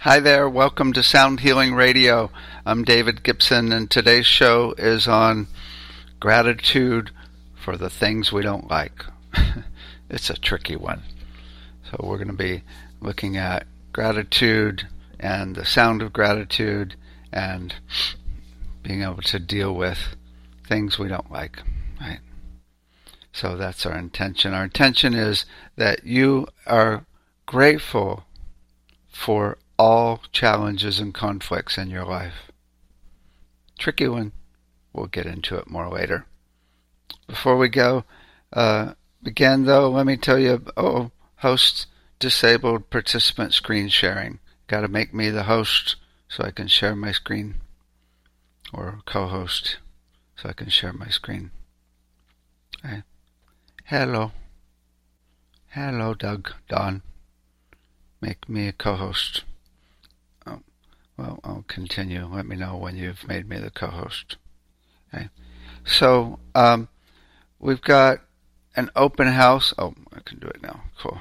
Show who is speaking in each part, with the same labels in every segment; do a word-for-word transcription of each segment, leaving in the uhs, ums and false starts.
Speaker 1: Hi there, welcome to Sound Healing Radio. I'm David Gibson, and today's show is on gratitude for the things we don't like. It's a tricky one. So we're going to be looking at gratitude and the sound of gratitude and being able to deal with things we don't like, right? So that's our intention. Our intention is that you are grateful for all challenges and conflicts in your life. Tricky one. We'll get into it more later. Before we go, uh, begin though, let me tell you, oh, host disabled participant screen sharing. Got to make me the host so I can share my screen, or co-host so I can share my screen. Okay. Hello. Hello, Doug, Don. Make me a co-host. Oh, well, I'll continue. Let me know when you've made me the co-host. Okay. So, um, we've got an open house. Oh, I can do it now. Cool.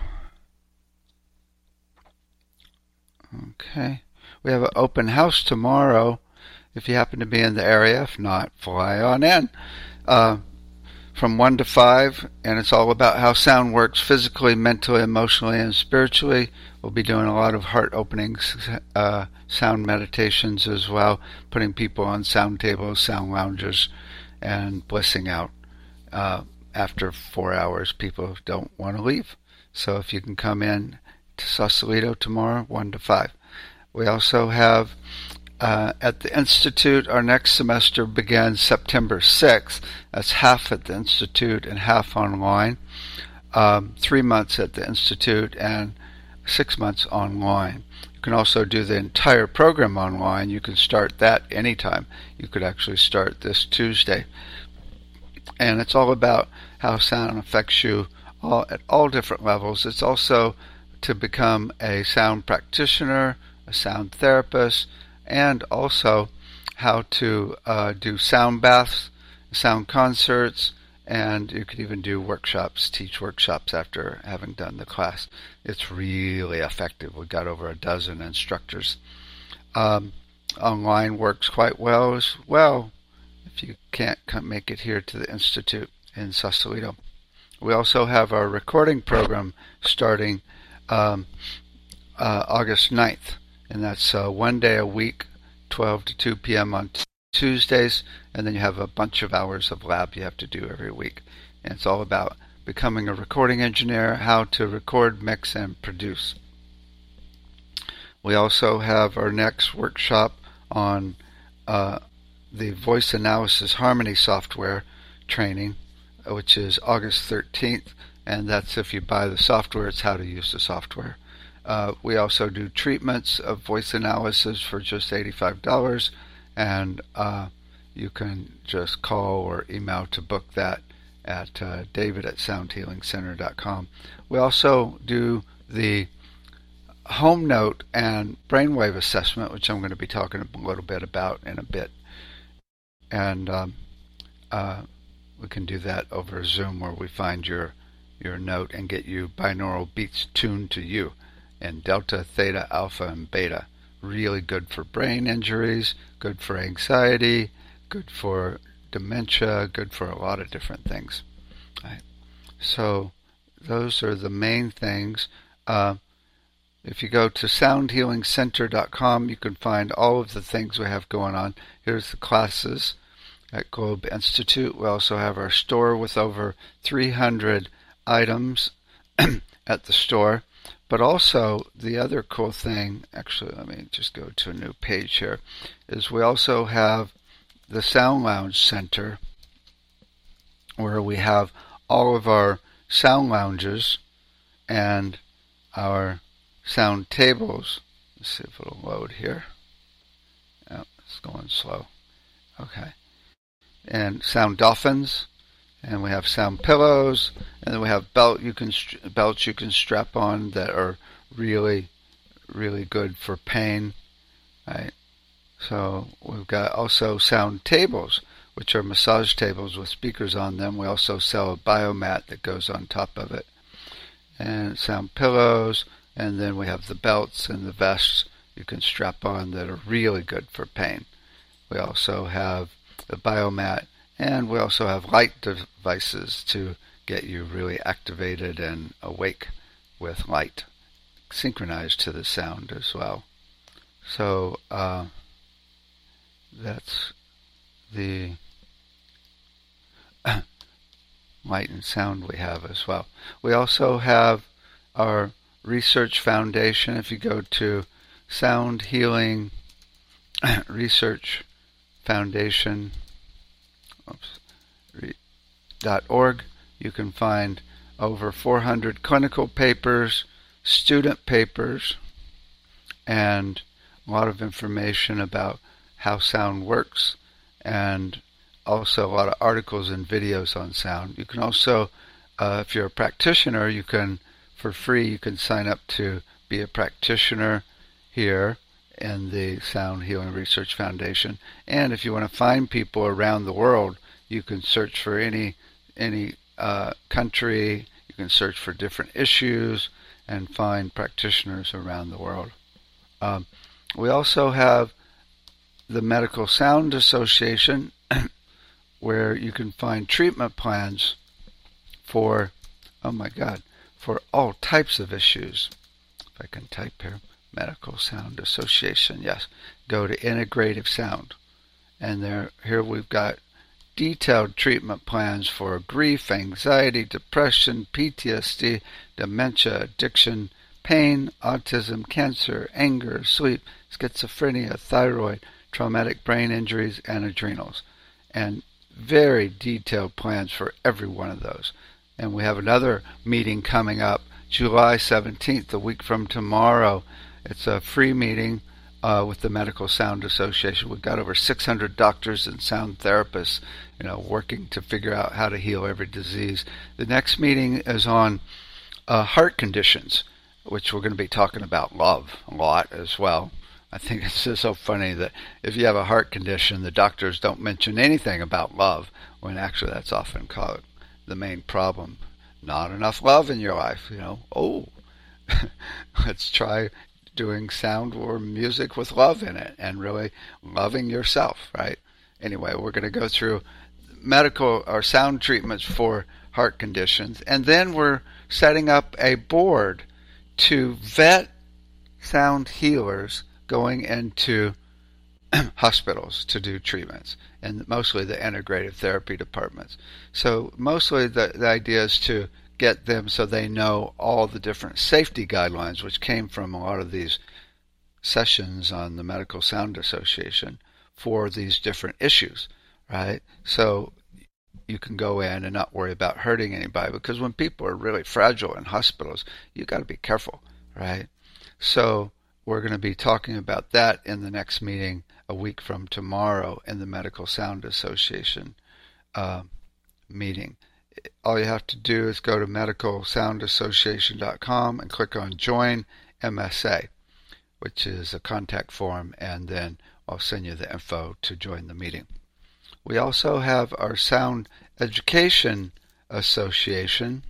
Speaker 1: Okay. We have an open house tomorrow if you happen to be in the area. If not, fly on in. Uh, from one to five, and it's all about how sound works physically, mentally, emotionally, and spiritually. We'll be doing a lot of heart openings, uh, sound meditations as well, putting people on sound tables, sound lounges, and blissing out. Uh, after four hours, people don't want to leave. So if you can come in to Sausalito tomorrow, one to five. We also have Uh, at the Institute, our next semester begins September sixth. That's half at the Institute and half online. Um, three months at the Institute and six months online. You can also do the entire program online. You can start that anytime. You could actually start this Tuesday. And it's all about how sound affects you all at all different levels. It's also to become a sound practitioner, a sound therapist, and also how to uh, do sound baths, sound concerts, and you could even do workshops, teach workshops after having done the class. It's really effective. We've got over a dozen instructors. Um, online works quite well as well if you can't come make it here to the Institute in Sausalito. We also have our recording program starting um, uh, August ninth. And that's uh, one day a week, twelve to two p.m. on t- Tuesdays, and then you have a bunch of hours of lab you have to do every week. And it's all about becoming a recording engineer, how to record, mix, and produce. We also have our next workshop on uh, the voice analysis harmony software training, which is August thirteenth, and that's if you buy the software, it's how to use the software. Uh, we also do treatments of voice analysis for just eighty-five dollars, and uh, you can just call or email to book that at uh, david at sound healing center dot com. We also do the home note and brainwave assessment, which I'm going to be talking a little bit about in a bit. And um, uh, we can do that over Zoom, where we find your, your note and get you binaural beats tuned to you. And delta, theta, alpha, and beta. Really good for brain injuries, good for anxiety, good for dementia, good for a lot of different things. Right. So those are the main things. Uh, if you go to sound healing center dot com, you can find all of the things we have going on. Here's the classes at Globe Institute. We also have our store with over three hundred items at the store. But also, the other cool thing, actually, let me just go to a new page here, is we also have the Sound Lounge Center, where we have all of our sound lounges and our sound tables. Let's see if it'll load here. Oh, it's going slow. Okay. And sound dolphins. And we have sound pillows, and then we have belt you can belts you can strap on that are really, really good for pain. Right? So we've got also sound tables, which are massage tables with speakers on them. We also sell a biomat that goes on top of it. And sound pillows, and then we have the belts and the vests. you can strap on that are really good for pain. We also have the Biomat, and we also have light devices to get you really activated and awake with light, synchronized to the sound as well. So uh, that's the light and sound we have as well. We also have our research foundation. If you go to Sound Healing Research Foundation oops, re, .org, you can find over four hundred clinical papers, student papers, and a lot of information about how sound works, and also a lot of articles and videos on sound. You can also, uh, if you're a practitioner, you can, for free, you can sign up to be a practitioner here in the Sound Healing Research Foundation. And if you want to find people around the world, you can search for any any uh, country, you can search for different issues and find practitioners around the world. Um, we also have the Medical Sound Association, where you can find treatment plans for, oh my God, for all types of issues. If I can type here, Medical Sound Association, yes. Go to Integrative Sound. And there, here we've got detailed treatment plans for grief, anxiety, depression, P T S D, dementia, addiction, pain, autism, cancer, anger, sleep, schizophrenia, thyroid, traumatic brain injuries, and adrenals. And very detailed plans for every one of those. And we have another meeting coming up July seventeenth, a week from tomorrow. It's a free meeting uh, with the Medical Sound Association. We've got over six hundred doctors and sound therapists, you know, working to figure out how to heal every disease. The next meeting is on uh, heart conditions, which we're going to be talking about love a lot as well. I think it's just so funny that if you have a heart condition, the doctors don't mention anything about love, when actually that's often called the main problem. Not enough love in your life, you know. Oh, let's try doing sound or music with love in it and really loving yourself, right? Anyway, we're going to go through medical or sound treatments for heart conditions, and then we're setting up a board to vet sound healers going into hospitals to do treatments, and mostly the integrative therapy departments. So mostly the, the idea is to get them so they know all the different safety guidelines, which came from a lot of these sessions on the Medical Sound Association for these different issues, right? So you can go in and not worry about hurting anybody, because when people are really fragile in hospitals, you got to be careful, right? So we're going to be talking about that in the next meeting a week from tomorrow in the Medical Sound Association uh, meeting. All you have to do is go to medical sound association dot com and click on Join M S A, which is a contact form, and then I'll send you the info to join the meeting. We also have our Sound Education Association,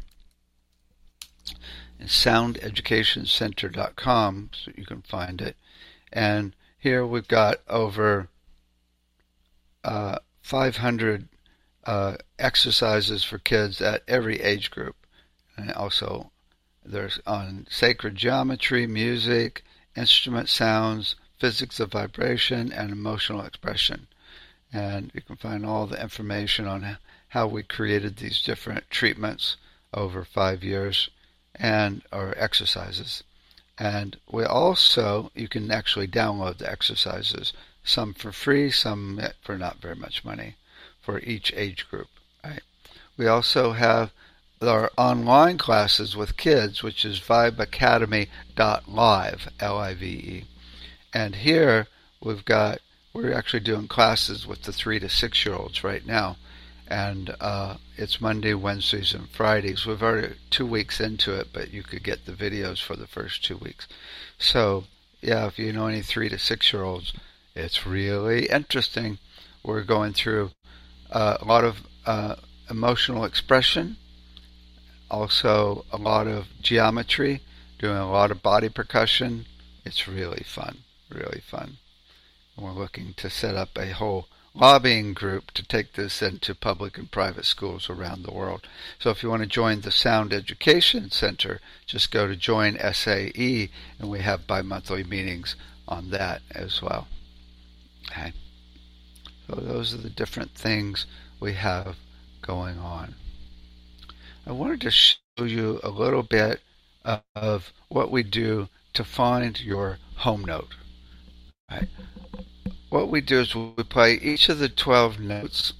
Speaker 1: sound education center dot com, so you can find it. And here we've got over uh, five hundred uh, exercises for kids at every age group. And also there's on sacred geometry, music, instrument sounds, physics of vibration, and emotional expression. And you can find all the information on how we created these different treatments over five years and or exercises. And we also, you can actually download the exercises, some for free, some for not very much money, for each age group. Right? We also have our online classes with kids, which is vibe academy dot live, L I V E. And here we've got, we're actually doing classes with the three to six year olds right now. And uh, it's Monday, Wednesdays, and Fridays. We've already two weeks into it, but you could get the videos for the first two weeks. So, yeah, if you know any three to six year olds, it's really interesting. We're going through uh, a lot of uh, emotional expression, also a lot of geometry, doing a lot of body percussion. It's really fun. really fun. We're looking to set up a whole lobbying group to take this into public and private schools around the world. So if you want to join the Sound Education Center, just go to Join S A E, and we have bi-monthly meetings on that as well. Okay. So those are the different things we have going on. I wanted to show you a little bit of what we do to find your home note. Right. What we do is we play each of the twelve notes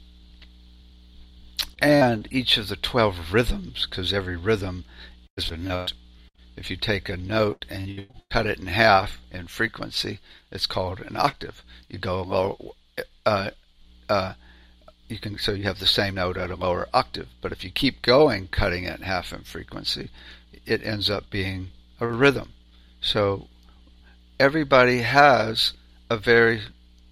Speaker 1: and each of the twelve rhythms, because every rhythm is a note. If you take a note and you cut it in half in frequency, it's called an octave. You go lower, uh, uh, you can so you have the same note at a lower octave. But if you keep going, cutting it in half in frequency, it ends up being a rhythm. So everybody has a very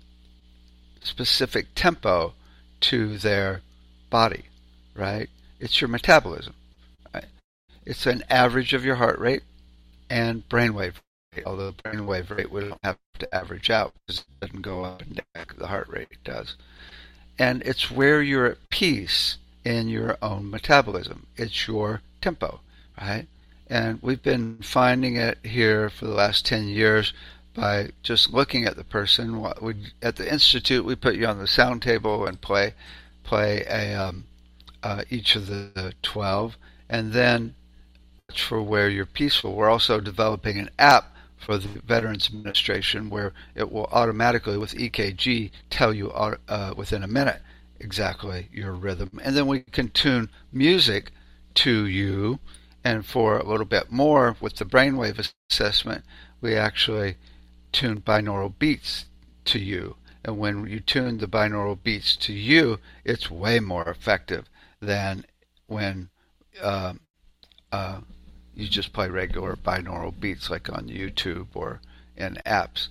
Speaker 1: specific tempo to their body, right? It's your metabolism. Right? It's an average of your heart rate and brainwave rate, although the brainwave rate we don't have to average out because it doesn't go up and down like the heart rate does. And it's where you're at peace in your own metabolism. It's your tempo, right? And we've been finding it here for the last ten years by just looking at the person. We, at the Institute, we put you on the sound table and play play a um, uh, each of the, the twelve, and then watch for where you're peaceful. We're also developing an app for the Veterans Administration where it will automatically, with E K G, tell you uh, within a minute exactly your rhythm. And then we can tune music to you. And for a little bit more, with the brainwave assessment, we actually tune binaural beats to you. And when you tune the binaural beats to you, it's way more effective than when uh, uh, you just play regular binaural beats like on YouTube or in apps.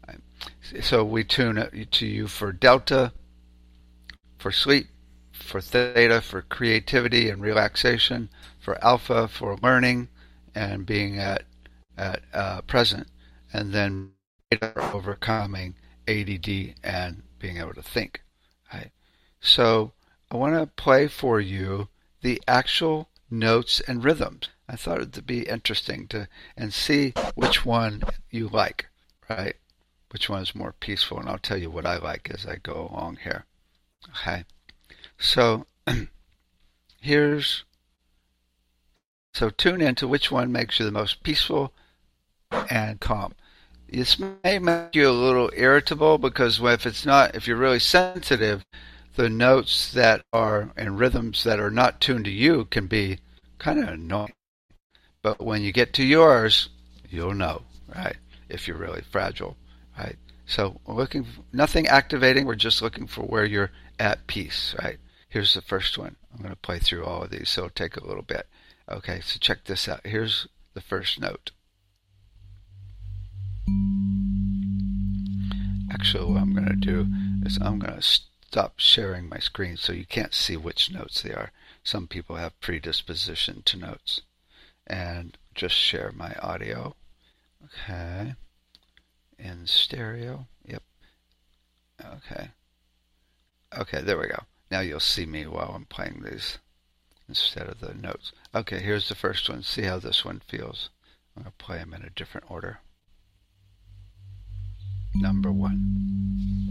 Speaker 1: So we tune it to you for delta, for sleep, for theta, for creativity and relaxation, for alpha, for learning and being at at uh, present, and then beta, overcoming A D D and being able to think. Right? So I want to play for you the actual notes and rhythms. I thought it'd be interesting to and see which one you like, right? Which one is more peaceful, and I'll tell you what I like as I go along here. Okay, so here's so tune into which one makes you the most peaceful and calm. This may make you a little irritable because if it's not, if you're really sensitive, the notes that are and rhythms that are not tuned to you can be kind of annoying. But when you get to yours, you'll know, right? If you're really fragile, right? So we're looking for nothing activating. We're just looking for where you're at peace, right? Here's the first one. I'm going to play through all of these, so it'll take a little bit. Okay, so check this out. Here's the first note. Actually, what I'm going to do is I'm going to stop sharing my screen so you can't see which notes they are. Some people have predisposition to notes. And just share my audio. Okay. In stereo. Yep. Okay. Okay, there we go. Now you'll see me while I'm playing these instead of the notes. Okay, here's the first one. See how this one feels. I'm going to play them in a different order. Number one.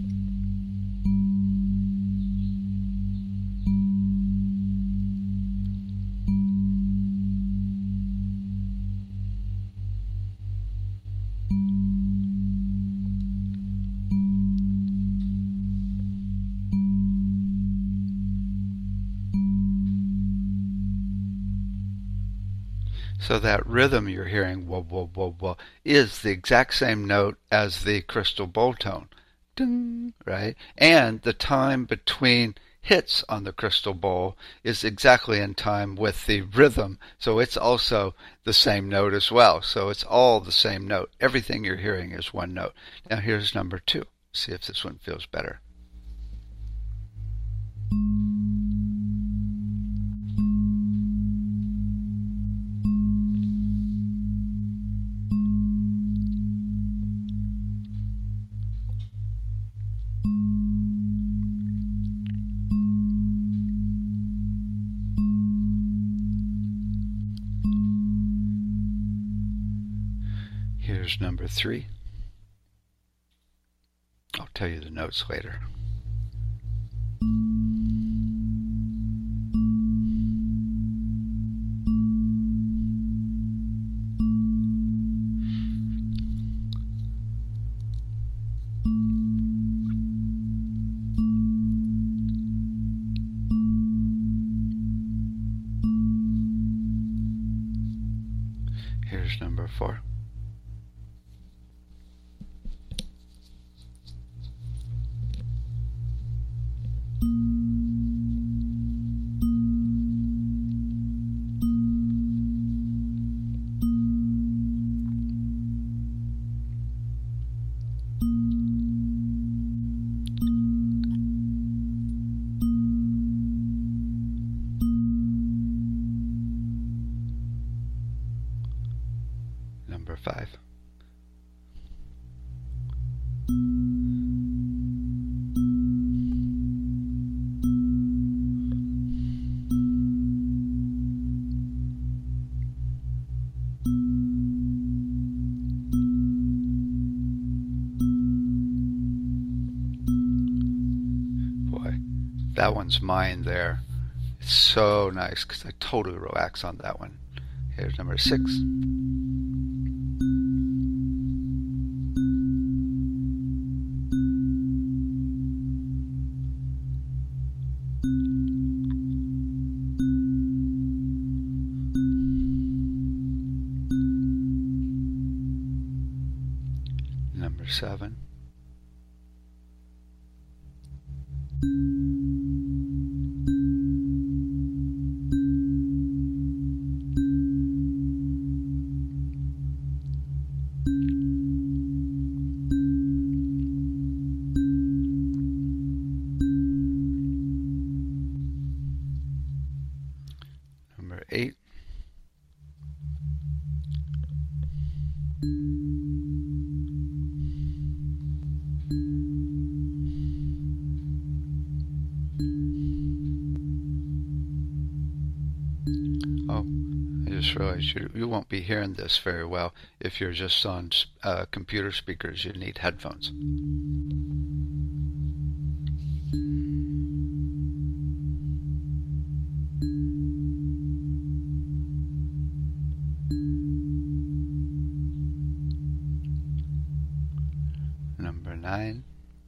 Speaker 1: So that rhythm you're hearing, whoa, whoa, whoa, whoa, is the exact same note as the crystal bowl tone. Ding, right? And the time between hits on the crystal bowl is exactly in time with the rhythm. So it's also the same note as well. So it's all the same note. Everything you're hearing is one note. Now here's number two. See if this one feels better. Here's number three. I'll tell you the notes later. Here's number four. Number five. Boy, that one's mine there. It's so nice because I totally relax on that one. Here's number six. Number seven. Number eight. Oh, I just realized you, you won't be hearing this very well. If you're just on uh, computer speakers, you need headphones. Number nine.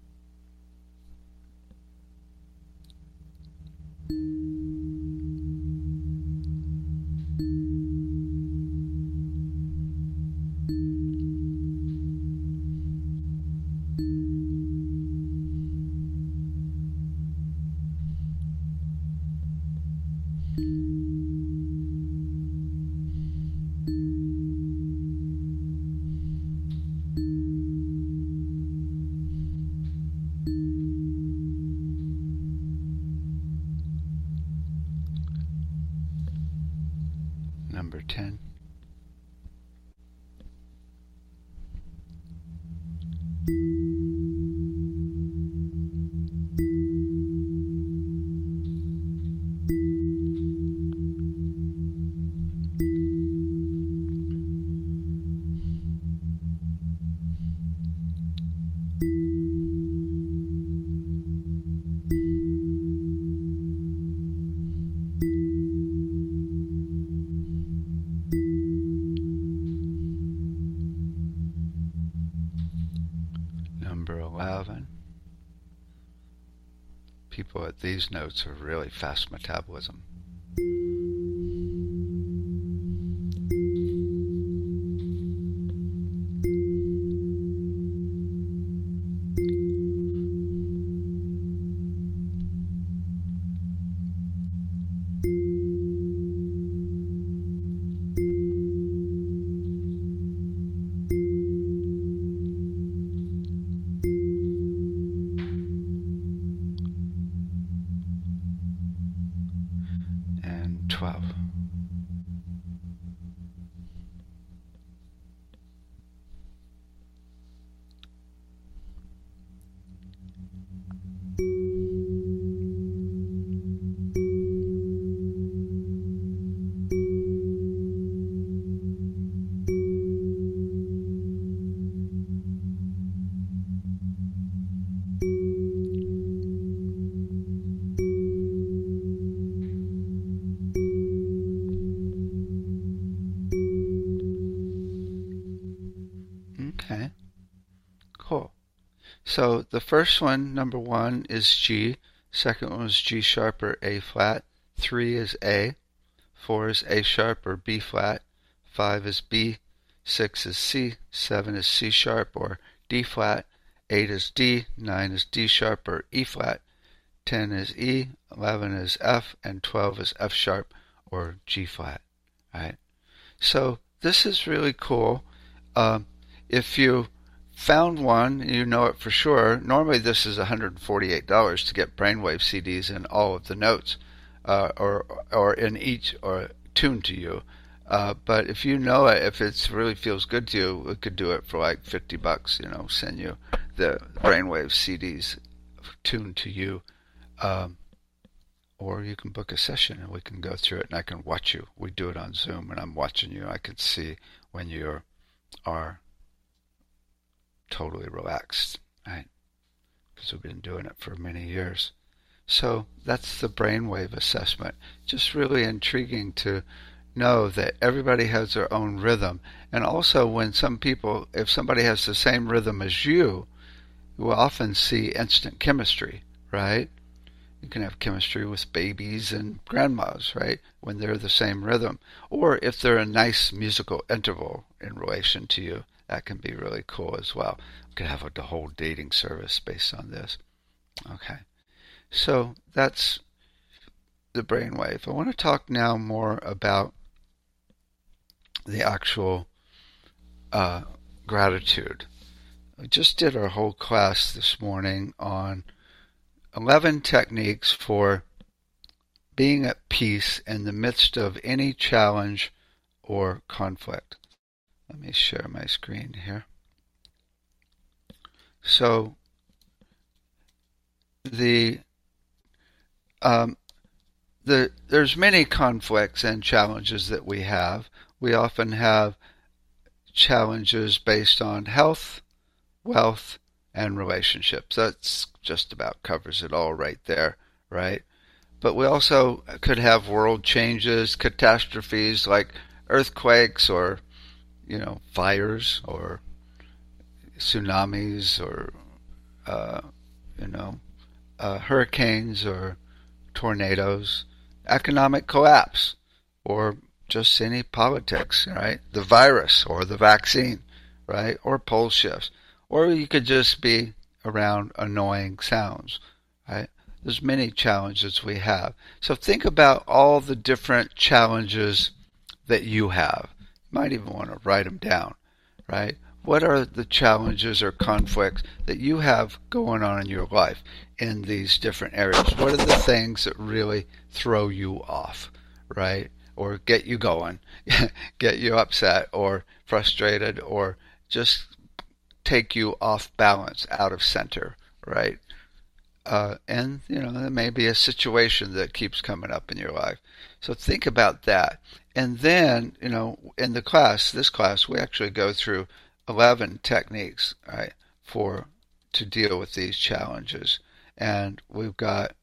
Speaker 1: Number ten. Number eleven. People at these notes are really fast metabolism. And twelve. cool. So the first one, number one, is G. Second one is G sharp or A flat. Three is A. Four is A sharp or B flat. Five is B. Six is C. Seven is C sharp or D flat. Eight is D. Nine is D sharp or E flat. Ten is E. Eleven is F. And twelve is F sharp or G flat. Right? So this is really cool. Um, if you found one, you know it for sure. Normally this is one hundred forty-eight dollars to get Brainwave C Ds in all of the notes, uh, or or in each, or tuned to you. Uh, but if you know it, if it really feels good to you, we could do it for like fifty bucks. You know, send you the Brainwave C Ds tuned to you, um, or you can book a session and we can go through it and I can watch you. We do it on Zoom and I'm watching you. I can see when you are totally relaxed, right? Because we've been doing it for many years. So that's the brainwave assessment. Just really intriguing to know that everybody has their own rhythm. And also when some people, if somebody has the same rhythm as you, you will often see instant chemistry, right? You can have chemistry with babies and grandmas, right? When they're the same rhythm. Or if they're a nice musical interval in relation to you, that can be really cool as well. We could have a whole dating service based on this. Okay. So that's the brainwave. I want to talk now more about the actual uh, gratitude. We just did our whole class this morning on eleven techniques for being at peace in the midst of any challenge or conflict. Let me share my screen here. So the um, the there's many conflicts and challenges that we have. We often have challenges based on health, wealth, and relationships. That's just about covers it all right there, right? But we also could have world changes, catastrophes like earthquakes or, you know, fires or tsunamis or, uh, you know, uh, hurricanes or tornadoes, economic collapse, or just any politics, right? The virus or the vaccine, right? Or pole shifts. Or you could just be around annoying sounds, right? There's many challenges we have. So think about all the different challenges that you have. You might even want to write them down, right? What are the challenges or conflicts that you have going on in your life in these different areas? What are the things that really throw you off, right? Or get you going, get you upset or frustrated, or just take you off balance, out of center, right? Uh, and, you know, there may be a situation that keeps coming up in your life. So think about that. And then, you know, in the class, this class, we actually go through eleven techniques, right, for to deal with these challenges. And we've got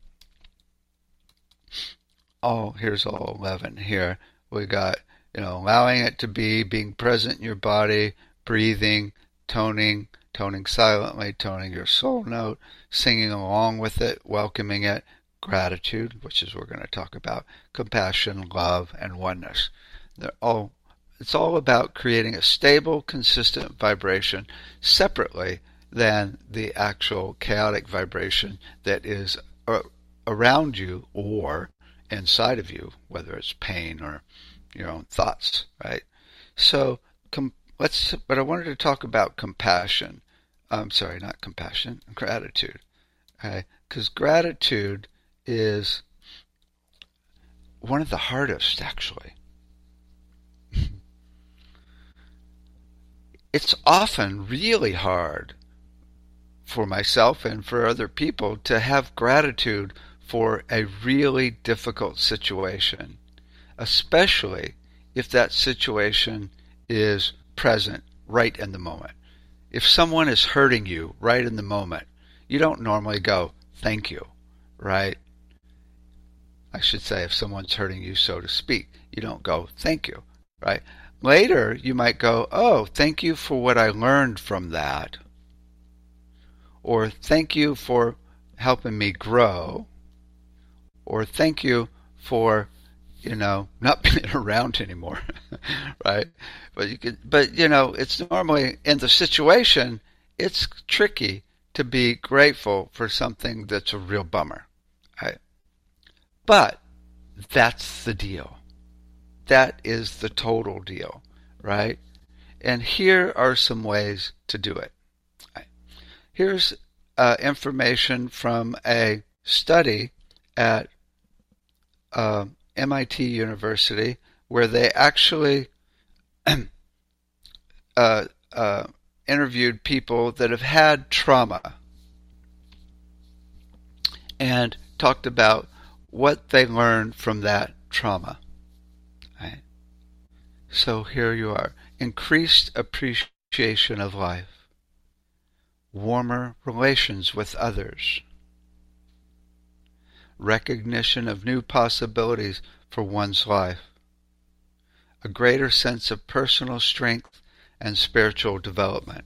Speaker 1: all, here's all eleven here. We got, you know, allowing it to be, being present in your body, breathing, toning, toning silently, toning your soul note, singing along with it, welcoming it, gratitude, which is what we're going to talk about, compassion, love, and oneness. They're all, it's all about creating a stable, consistent vibration separately than the actual chaotic vibration that is around you or inside of you, whether it's pain or your own thoughts, right? So com- let's, but I wanted to talk about compassion. I'm sorry, not compassion, gratitude. Okay? Because gratitude is one of the hardest, actually. It's often really hard for myself and for other people to have gratitude for a really difficult situation, especially if that situation is present right in the moment. If someone is hurting you right in the moment, you don't normally go, thank you, right? I should say if someone's hurting you, so to speak, you don't go, thank you, right? Later, you might go, oh, thank you for what I learned from that, or thank you for helping me grow, or thank you for, you know, not being around anymore, right? But you could, but you know, it's normally in the situation, it's tricky to be grateful for something that's a real bummer, right? But that's the deal. That is the total deal, right? And here are some ways to do it. Here's uh, information from a study at uh, M I T University where they actually uh, uh, interviewed people that have had trauma and talked about what they learned from that trauma. Right? So here you are. Increased appreciation of life. Warmer relations with others. Recognition of new possibilities for one's life. A greater sense of personal strength and spiritual development.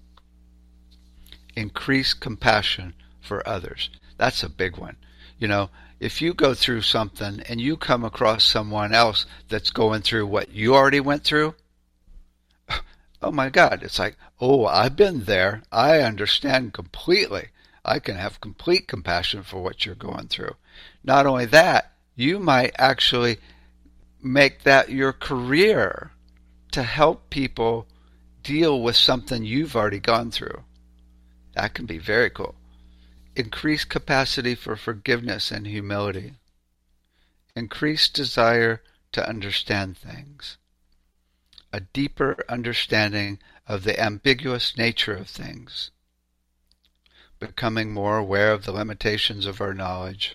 Speaker 1: Increased compassion for others. That's a big one. You know, if you go through something and you come across someone else that's going through what you already went through, oh my God, it's like, oh, I've been there. I understand completely. I can have complete compassion for what you're going through. Not only that, you might actually make that your career to help people deal with something you've already gone through. That can be very cool. Increased capacity for forgiveness and humility. Increased desire to understand things. A deeper understanding of the ambiguous nature of things. Becoming more aware of the limitations of our knowledge.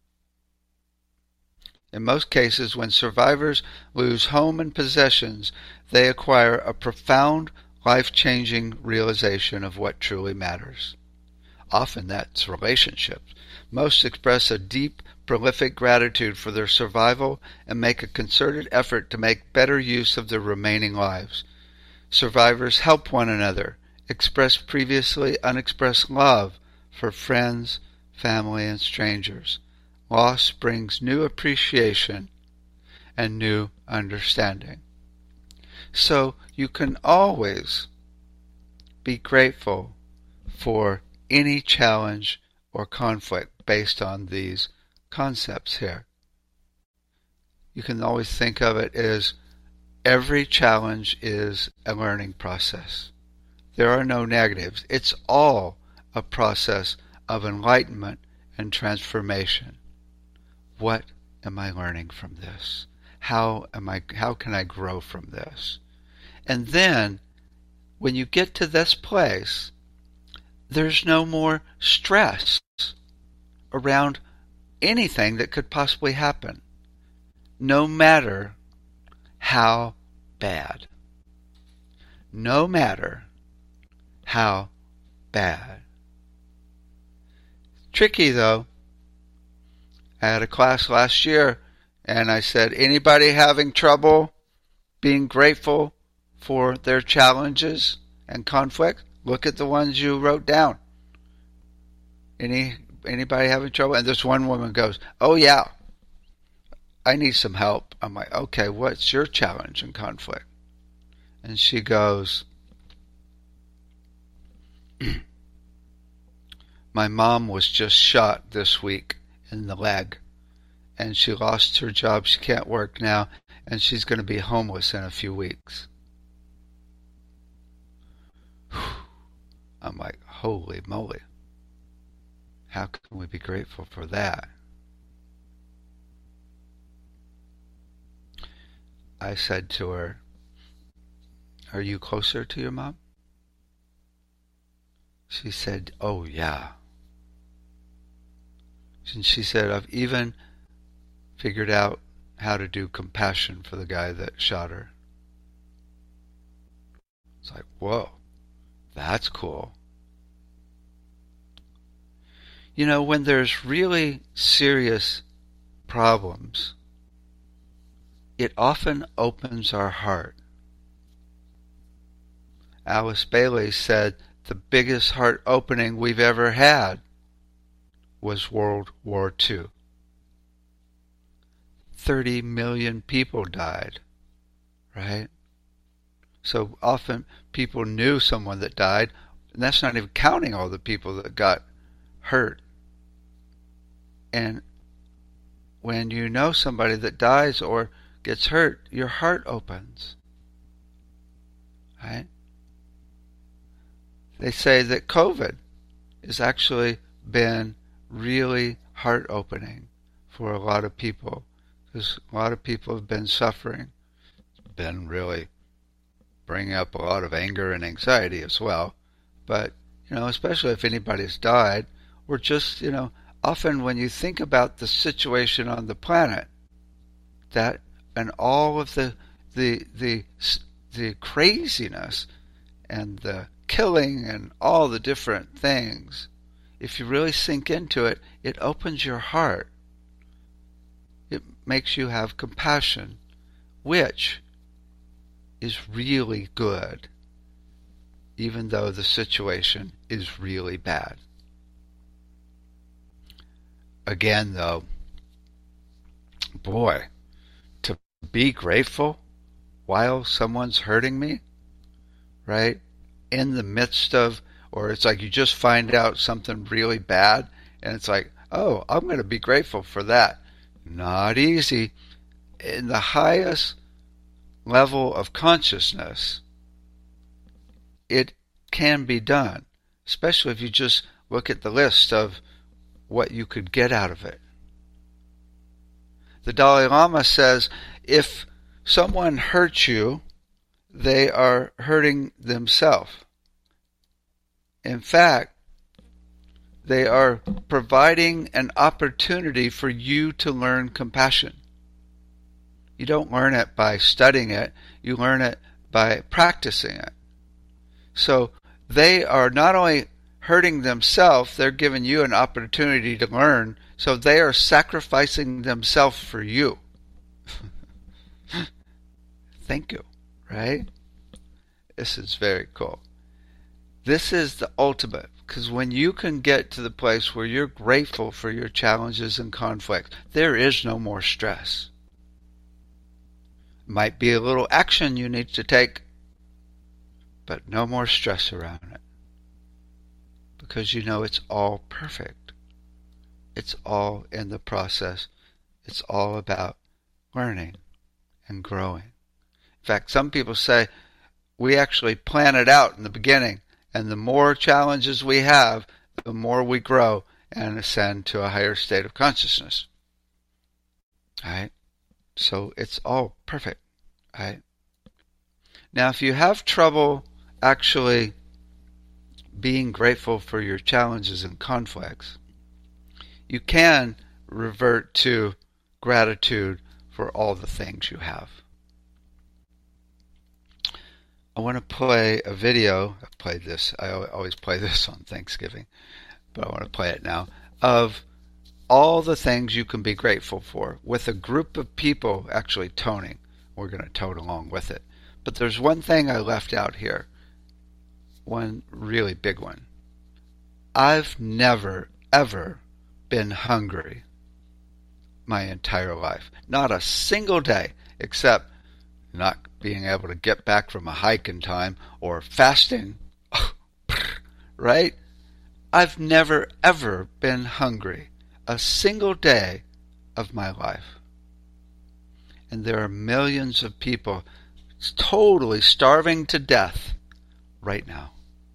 Speaker 1: In most cases, when survivors lose home and possessions, they acquire a profound, life-changing realization of what truly matters. Often that's relationships. Most express a deep, prolific gratitude for their survival and make a concerted effort to make better use of their remaining lives. Survivors help one another, express previously unexpressed love for friends, family, and strangers. Loss brings new appreciation and new understanding. So you can always be grateful for any challenge or conflict based on these concepts here. You can always think of it as every challenge is a learning process. There are no negatives. It's all a process of enlightenment and transformation. What am I learning from this? How am I, how can I grow from this? And then, when you get to this place, there's no more stress around anything that could possibly happen, no matter how bad. No matter how bad. Tricky though. I had a class last year and I said, anybody having trouble being grateful for their challenges and conflict? Look at the ones you wrote down. Any anybody having trouble? And this one woman goes, oh yeah, I need some help. I'm like, okay, what's your challenge and conflict? And she goes, my mom was just shot this week in the leg, and she lost her job. She can't work now, and she's going to be homeless in a few weeks. I'm like, holy moly. How can we be grateful for that? I said to her, are you closer to your mom? She said, oh yeah. And she said, I've even figured out how to do compassion for the guy that shot her. It's like, whoa, that's cool. You know, when there's really serious problems, it often opens our heart. Alice Bailey said the biggest heart opening we've ever had was World War Two. thirty million people died, right? So often people knew someone that died, and that's not even counting all the people that got hurt. And when you know somebody that dies or gets hurt, your heart opens, right? They say that COVID has actually been really heart-opening for a lot of people, because a lot of people have been suffering. It's been really bringing up a lot of anger and anxiety as well. But, you know, especially if anybody's died, or just, you know, often when you think about the situation on the planet, that and all of the the the the craziness and the killing and all the different things, if you really sink into it, it opens your heart. It makes you have compassion, which is really good, even though the situation is really bad. Again, though, boy, to be grateful while someone's hurting me, right? In the midst of, or it's like you just find out something really bad, and it's like, oh, I'm going to be grateful for that. Not easy. In the highest level of consciousness, it can be done, especially if you just look at the list of what you could get out of it. The Dalai Lama says, if someone hurts you, they are hurting themselves. In fact, they are providing an opportunity for you to learn compassion. You don't learn it by studying it, you learn it by practicing it. So they are not only hurting themselves, they're giving you an opportunity to learn, so they are sacrificing themselves for you. Thank you, right? This is very cool. This is the ultimate, because when you can get to the place where you're grateful for your challenges and conflicts, there is no more stress. Might be a little action you need to take, but no more stress around it. Because you know it's all perfect. It's all in the process. It's all about learning and growing. In fact, some people say we actually plan it out in the beginning, and the more challenges we have, the more we grow and ascend to a higher state of consciousness. All right? So it's all perfect. All right? Now, if you have trouble actually being grateful for your challenges and conflicts, you can revert to gratitude for all the things you have. I want to play a video. I've played this. I always play this on Thanksgiving, but I want to play it now, of all the things you can be grateful for with a group of people actually toning. We're going to tone along with it. But there's one thing I left out here. One really big one. I've never, ever been hungry my entire life. Not a single day, except not being able to get back from a hike in time or fasting. Right? I've never, ever been hungry a single day of my life. And there are millions of people totally starving to death right now.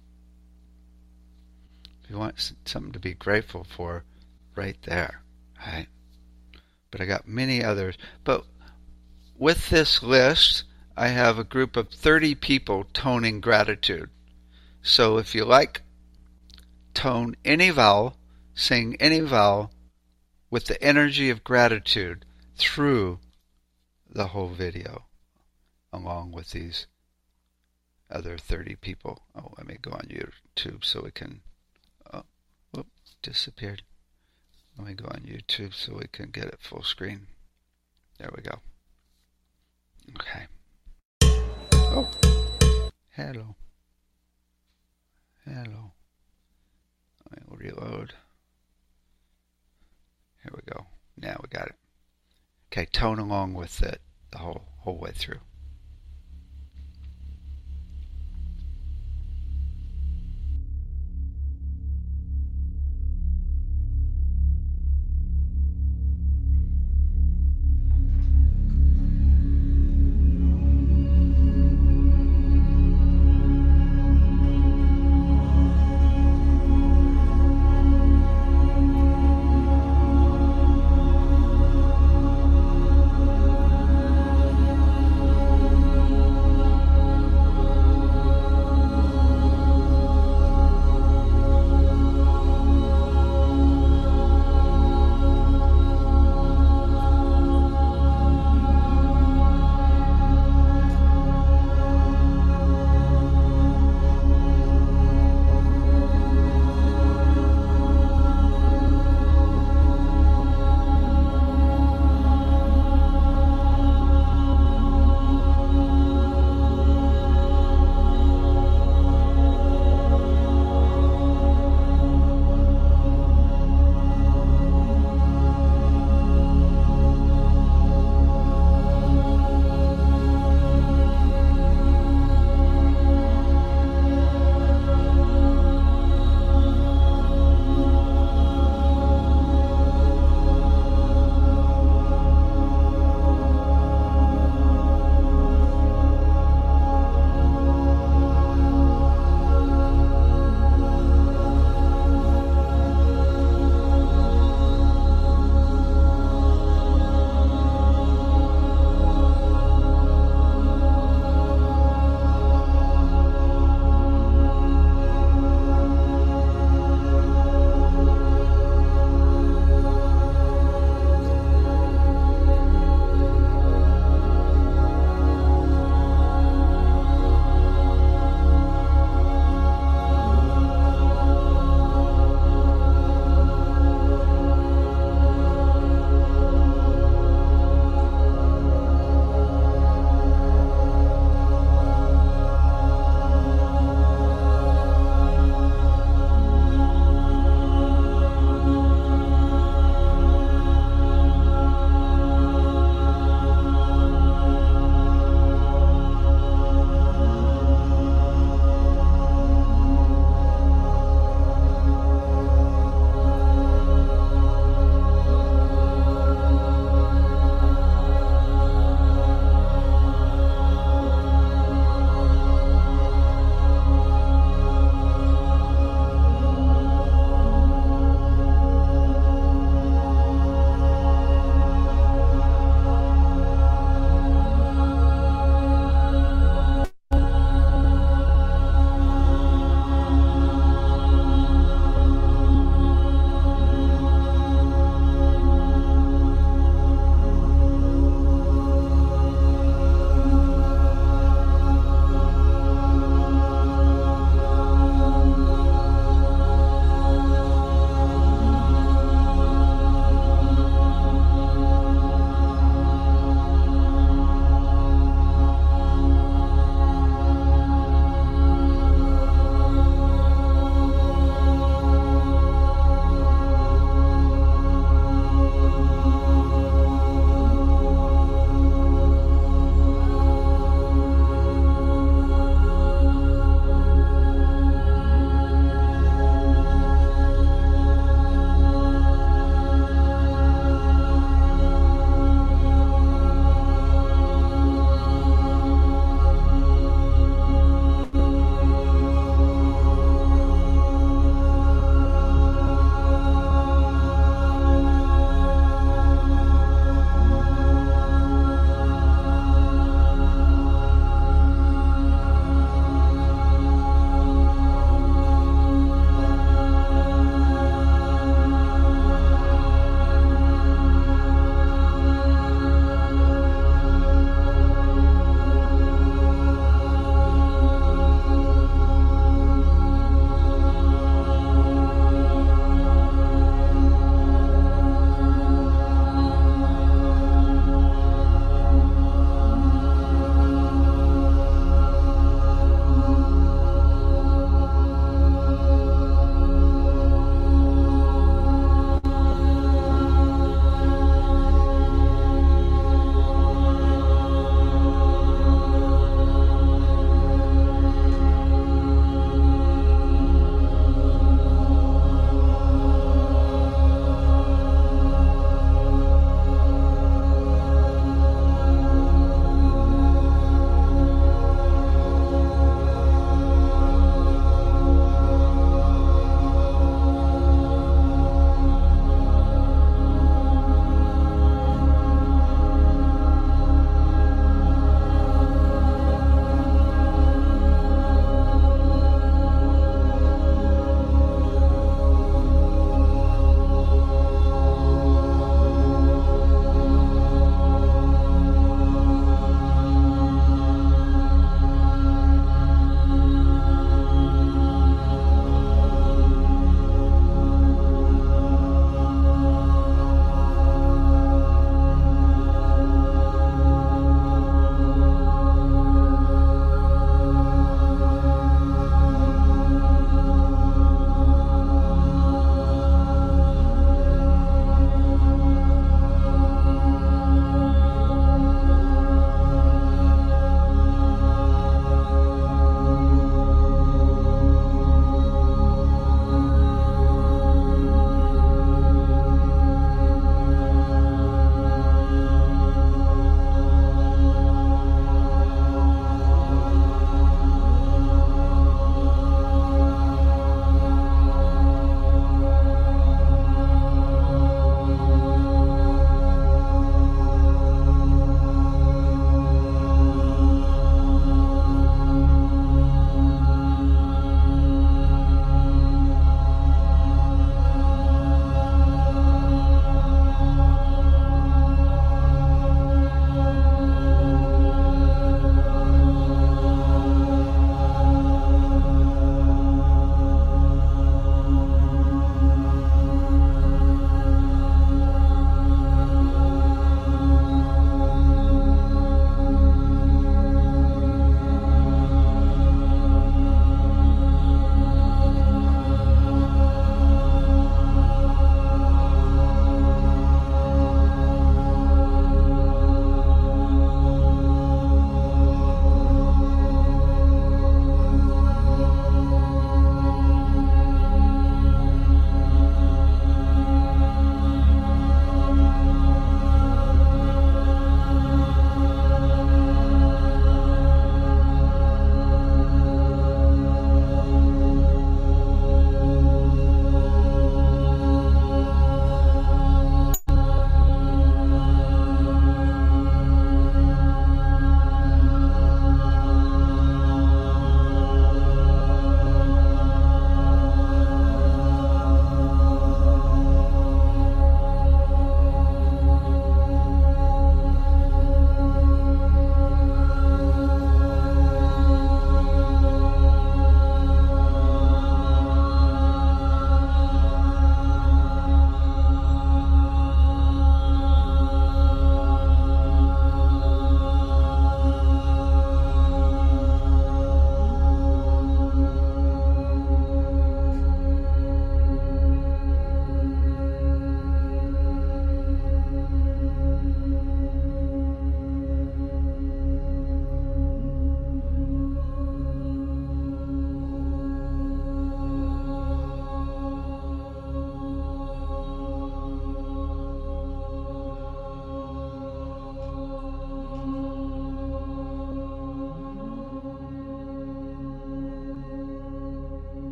Speaker 1: If you want something to be grateful for, right there, right? But I got many others. But with this list, I have a group of thirty people toning gratitude. So if you like, tone any vowel, sing any vowel with the energy of gratitude through the whole video, along with these other thirty people. Oh, let me go on YouTube so we can... Oh, whoop, disappeared. Let me go on YouTube so we can get it full screen. There we go. Okay. Oh, hello. Hello. I'll reload. Here we go. Now we got it. Okay, tone along with it the whole whole way through.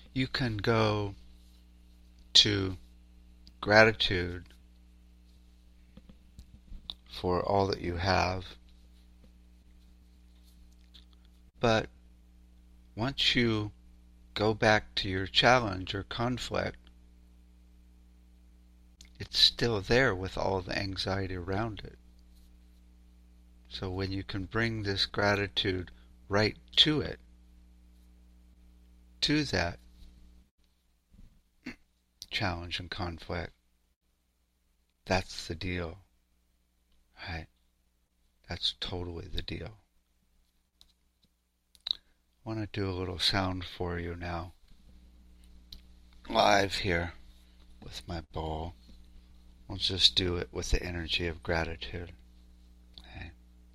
Speaker 1: you can go to gratitude for all that you have. But once you go back to your challenge or conflict, it's still there with all the anxiety around it. So when you can bring this gratitude right to it, to that challenge and conflict, that's the deal, right? That's totally the deal. I want to do a little sound for you now, live here with my bowl. I'll just do it with the energy of gratitude. Okay.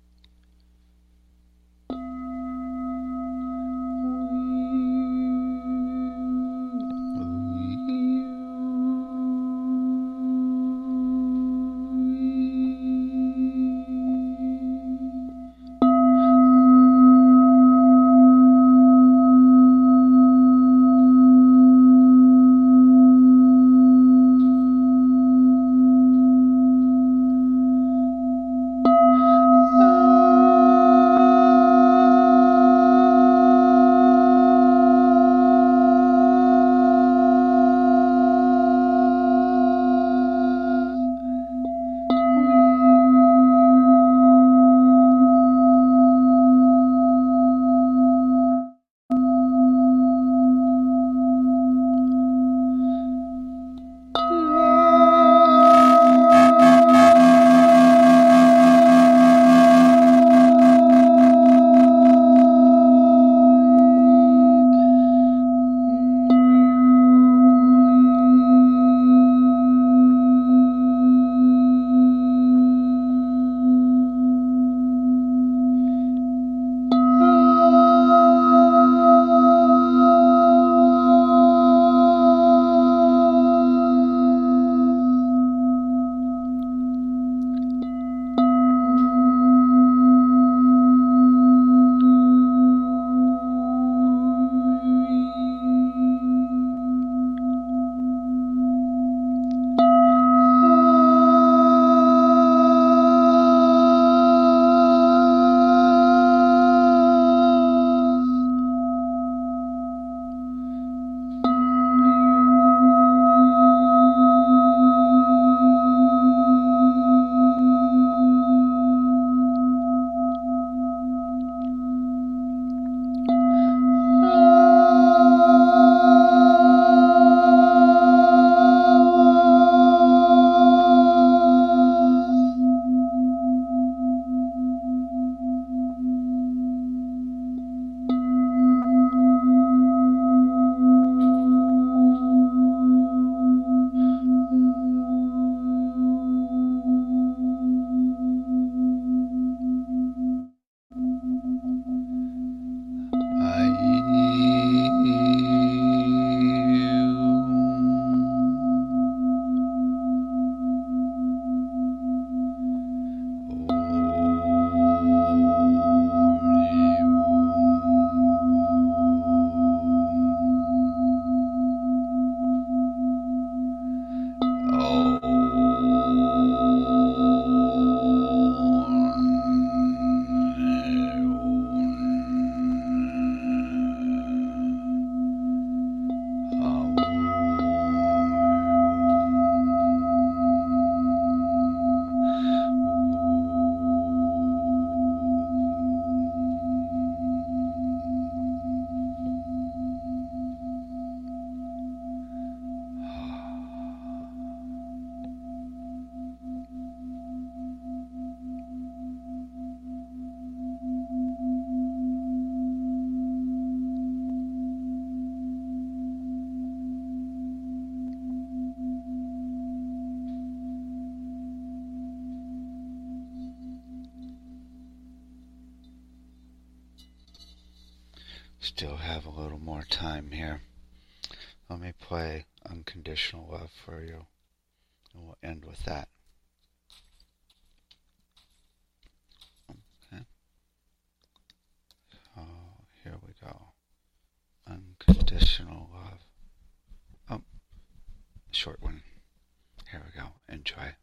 Speaker 1: Still have a little more time here. Let me play Unconditional Love for you, and we'll end with that. Okay. So here we go. Unconditional love. Oh, short one. Here we go. Enjoy.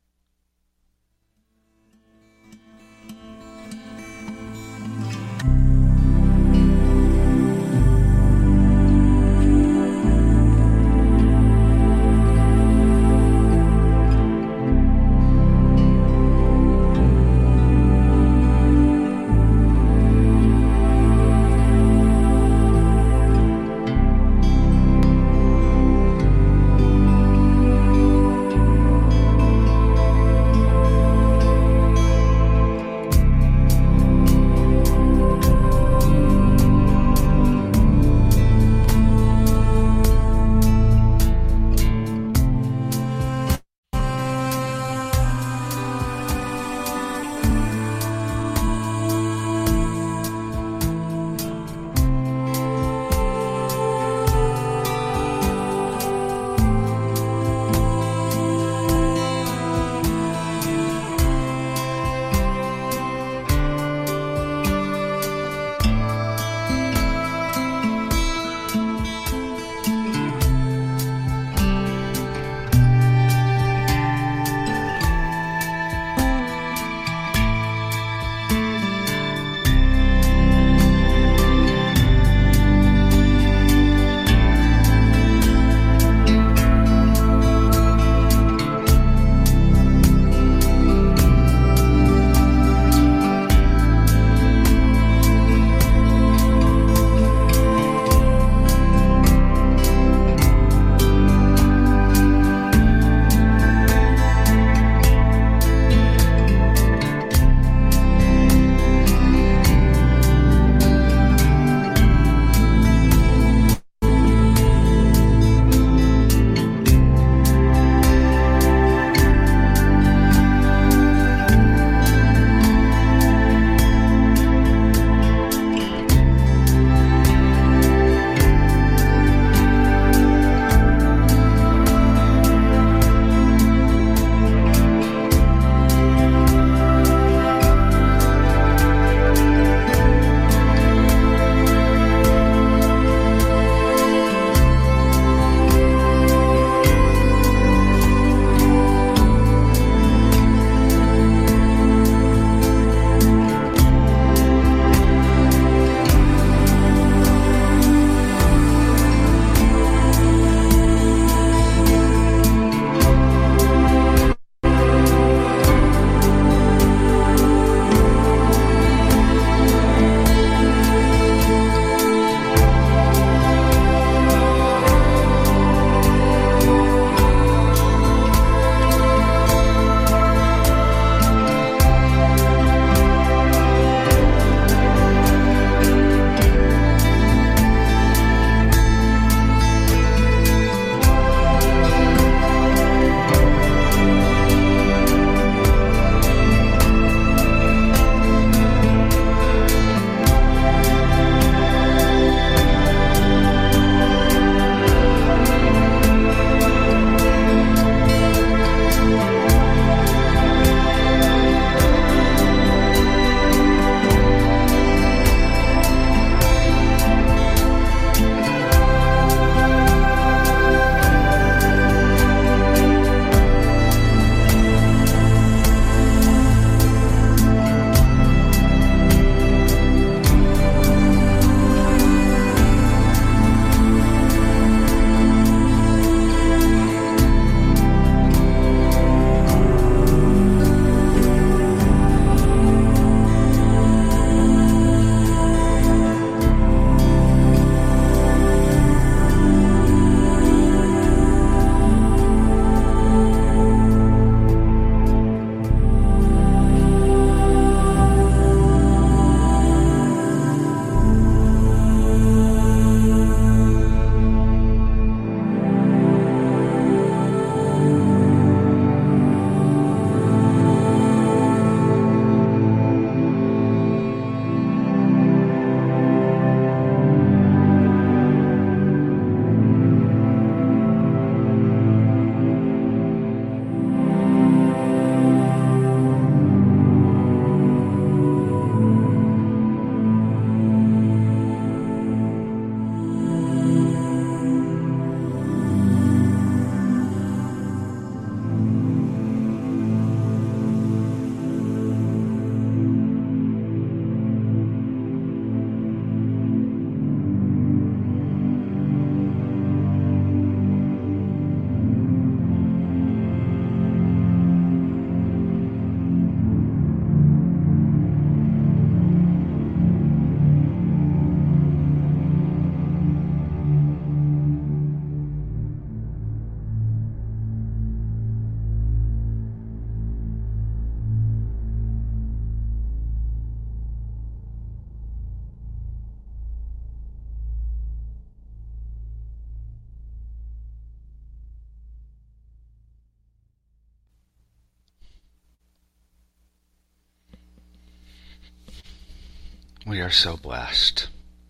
Speaker 1: We are so blessed.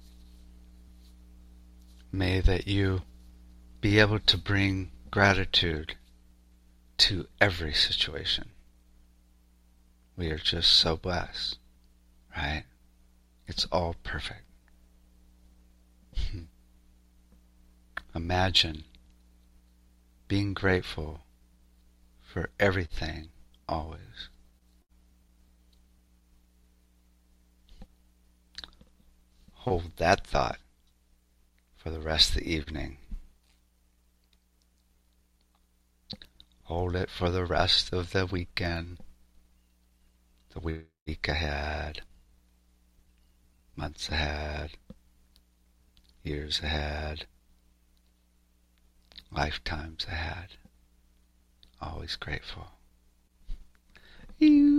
Speaker 1: May that you be able to bring gratitude to every situation. We are just so blessed, right? It's all perfect. Imagine being grateful for everything, always. Hold that thought for the rest of the evening. Hold it for the rest of the weekend, the week ahead, months ahead, years ahead, lifetimes ahead. Always grateful. You